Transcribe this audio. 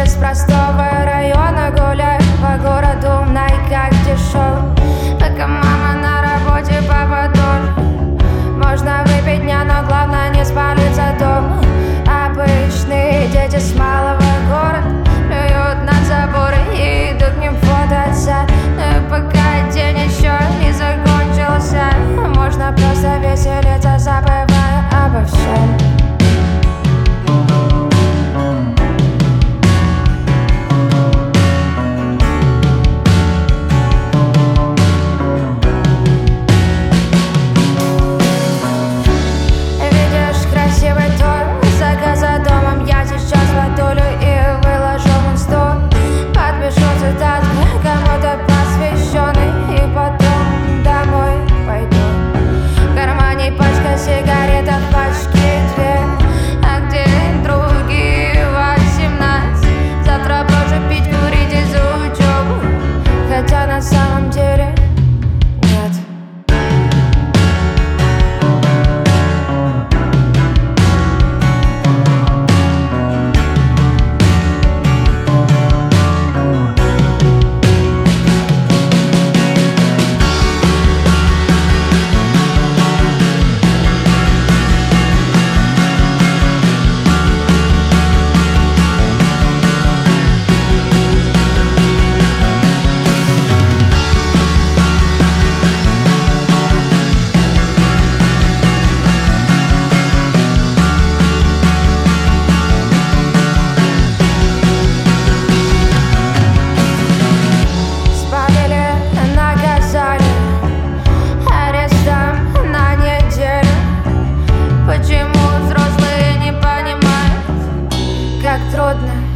из простого района гуляю по городу, как дешевый. Пока мама на работе, папа тоже. Можно выпить дня, но главное не спалиться дома. Обычные дети с малого города плюют на заборы и идут к ним фототься. Но пока день еще не закончился, можно просто веселиться, забывая обо всем. Кому-то посвященный, и потом домой пойду. В кармане пачка сигарет, а в пачке две. А где другие 18? Завтра брошу пить, курить из-за учебы. Хотя на самом деле нет. Почему взрослые не понимают, как трудно